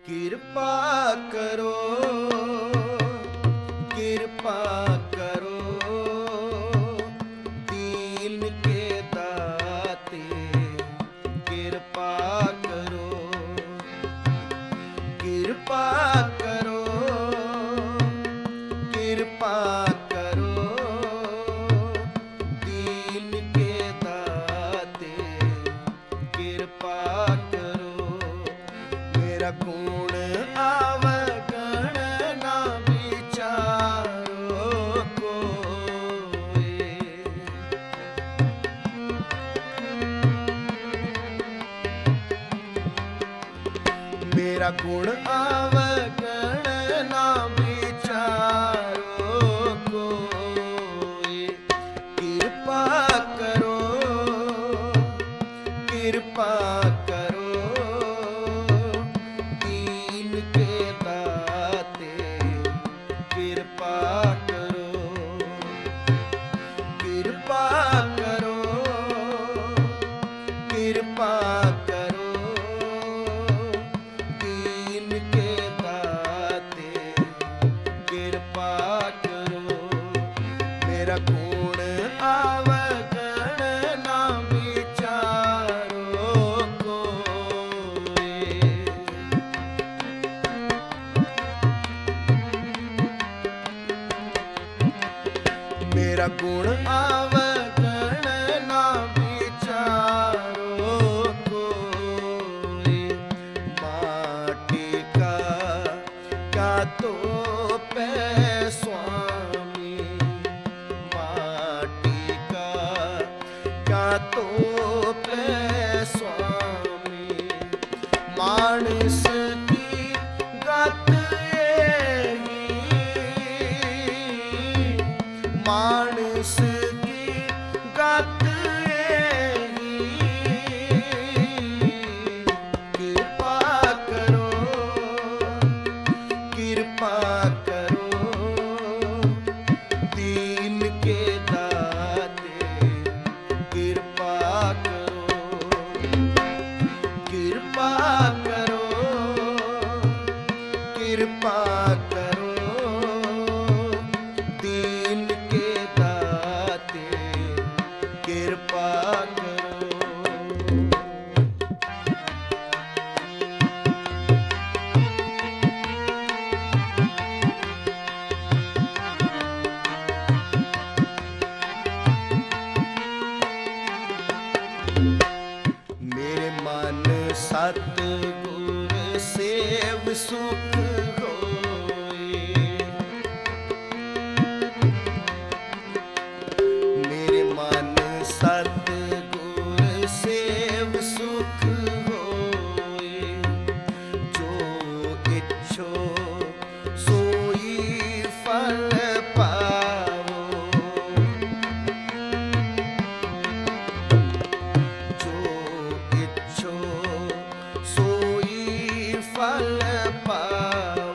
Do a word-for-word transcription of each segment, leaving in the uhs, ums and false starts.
कृपा करो, कृपा करो, दीन के दाते कृपा करो, कृपा करो, कृपा करो, दीन के दाते कृपा करो। मेरा गुण अवगण ना विचारो कोई, मेरा गुण अवगण ना विचारो कोई। कृपा करो, कृपा करो, दीन के दाते कृपा करो, कृपा करो, कृपा करो, दीन के दाते कृपा करो। मेरा गुण अवगण ना विचारो कोई, मेरा गुण अवगण ना विचारो कोई। माटी का क्या तो पै स्वामी, माटी का क्या तो पै स्वामी, मानस की गत यही, मानस की गत यही। कृपा करो, कृपा करो, दीन के दाते कृपा करो, कृपा करो, कृपा करो, दीन के दाते कृपा करो। मेरे मन सतगुर सेव सुख होए, मेरे मन सतगुर सेव सुख होए। जो इच्छो सोई फल पाओ, जो इच्छो सोई फल पाओ।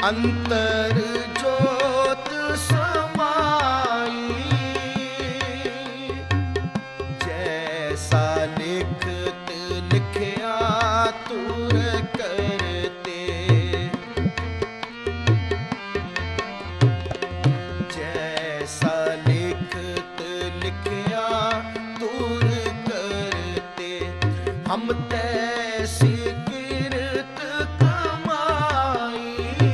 अंतर जोत समाई, जैसा लिखत लिखया तुर करते, जैसा लिखत लिखया तुर करते, हम तैसी किरत कमाई,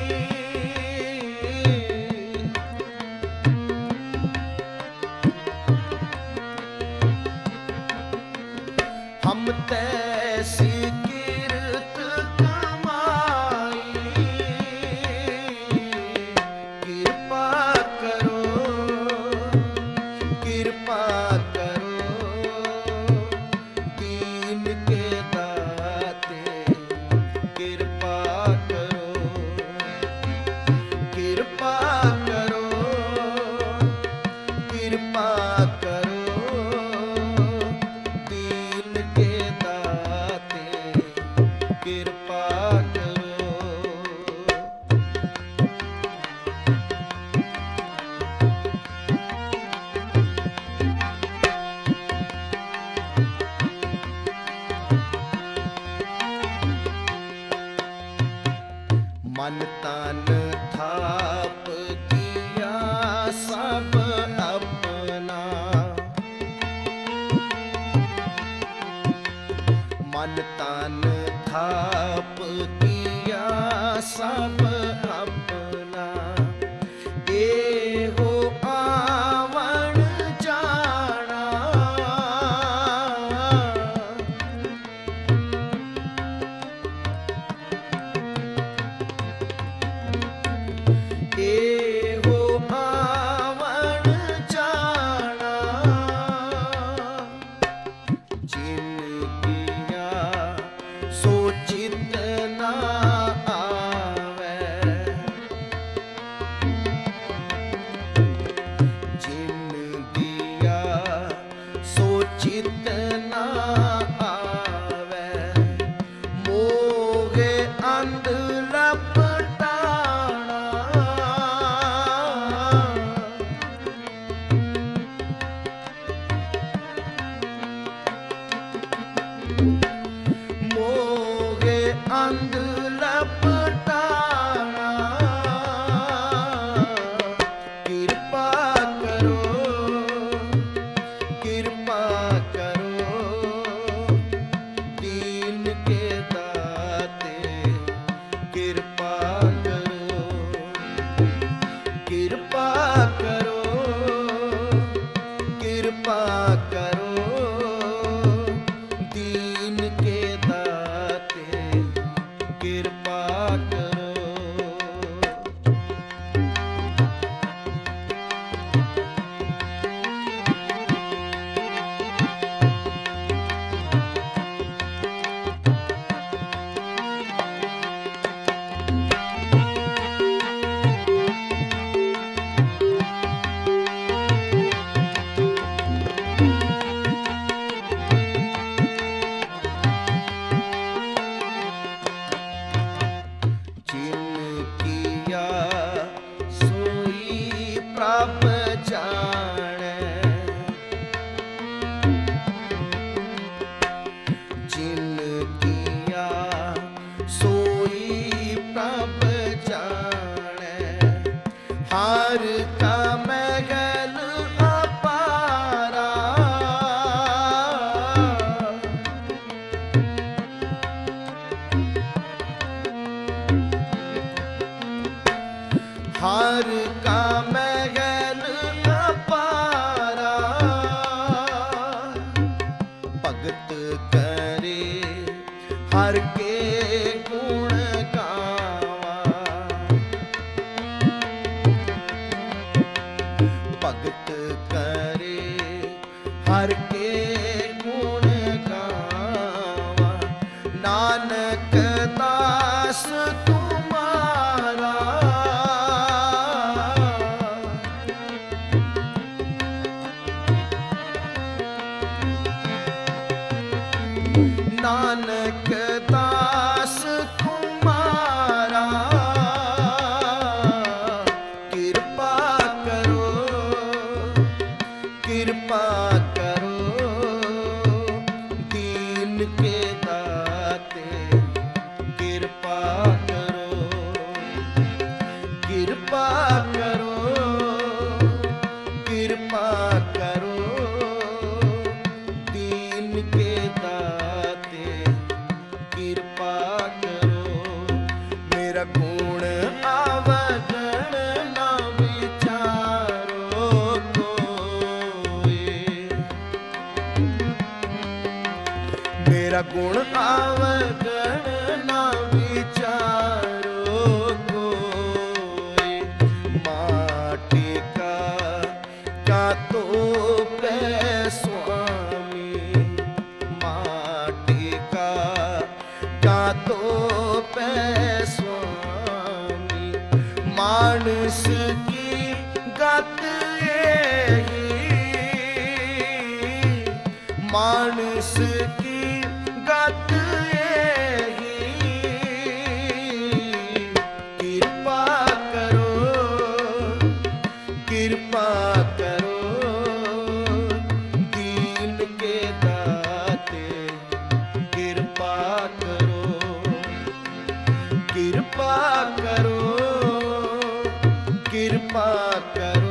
हम तैसी किरत कमाई, कृपा करो कृपा करो दीन के दाते, कृपा करो कृपा करो कृपा करो दीन के दाते, कृपा करो। मन तन थाप किया सब अपना, मन तन थाप किया सब अपना, एहो आवण जाना, एहो आवण जाना, जिन किया सो चित ना आवे, जिन किया सो चित ना आवे, मोहे अंध लपटाना, मोहे अंध लपटाना, कृपा करो कृपा करो दीन के दाते, कृपा करो कृपा करो कृपा करो दीन के दाते, कृपा करो। जिन किया सोई प्रभ जाने, जिन किया सोई प्रभ जाने, हार का महल अपारा, हार का महल अपारा, भगत करे हर के गुण गावा, भगत करे हर के गुण गावा, नानक दास तुम्हारा, नानक दास तुम्हारा, गुण अवगण ना विचारो कोई। माटी का क्या तो पे स्वामी, माटी का क्या तो पे स्वामी। मानस की गत यही, मानस की गत यही। कृपा करो, कृपा करो, दीन के दाते कृपा करो, कृपा करो, कृपा करो।